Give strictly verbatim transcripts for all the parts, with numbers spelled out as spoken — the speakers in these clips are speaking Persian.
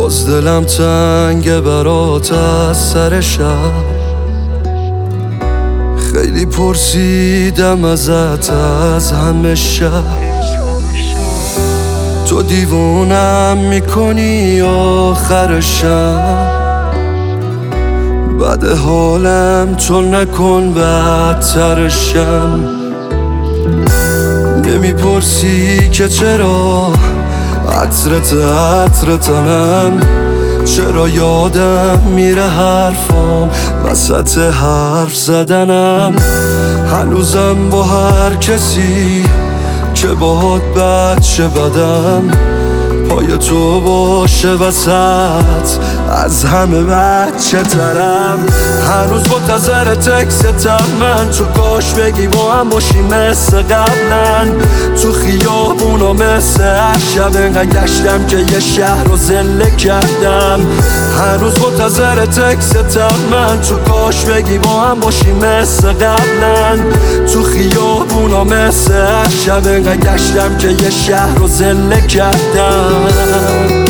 باز دلم تنگه برات از سر شب. خیلی پرسیدم ازت از همه شب، تو دیوونم میکنی آخرشم. بعد حالم تو نکن بدترشم. نمیپرسی که چرا عطرت عطرتنم، چرا یادم میره حرفام وسط حرف زدنم. هنوزم با هر کسی که باهات بد شه بدم، پای تو باشه وسط از همه بچه ترم. هنوز منتظر تکستم من، تو کاش بگی با هم باشی مثل قبلا. تو خیابونا مثل هر شب انقدر گشتم که یه شهر رو زله کردم. هنوز منتظر تکستم من، تو کاش بگی با هم باشی مثل قبلا. تو خیابونا مثل هر شب انقدر گشتم که یه شهر رو زله کردم.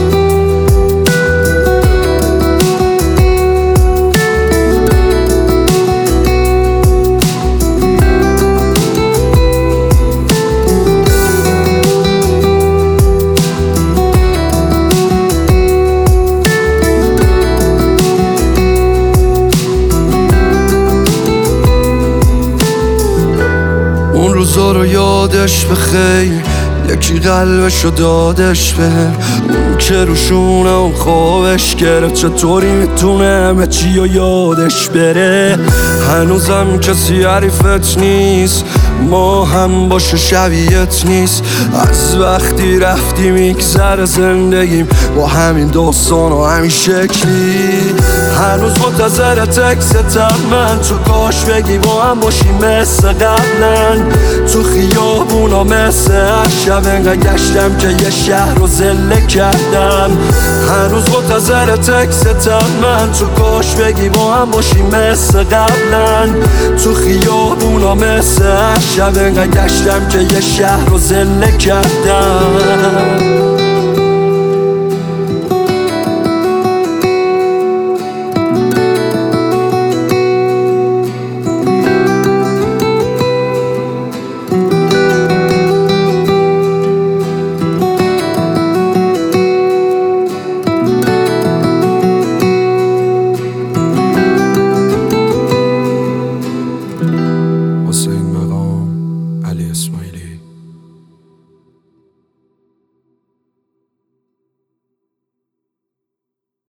اون روزا رو یادش بخیر، یکی قلبشو دادش به اون که روشونه اون خوابش گرفت. چطوری میتونه همه چی رو یادش بره؟ هنوزم کسی حریفت نیست، ما هم باشه شبیهت نیست. از وقتی رفتی میگذره زندگیم با همین داستان و همین شکلی. هنوز منتظر تکستم من، تو کاش بگی با هم باشی مثل قبلا. تو خیابونا مثل هر شب انقدر گشتم که یه شهر رو زله کردم. هنوز منتظر تکستم من، تو کاش بگی با هم باشی مثل قبلا. تو خیابونا مثل هر شب انقدر گشتم که یه شهر رو زله کردم.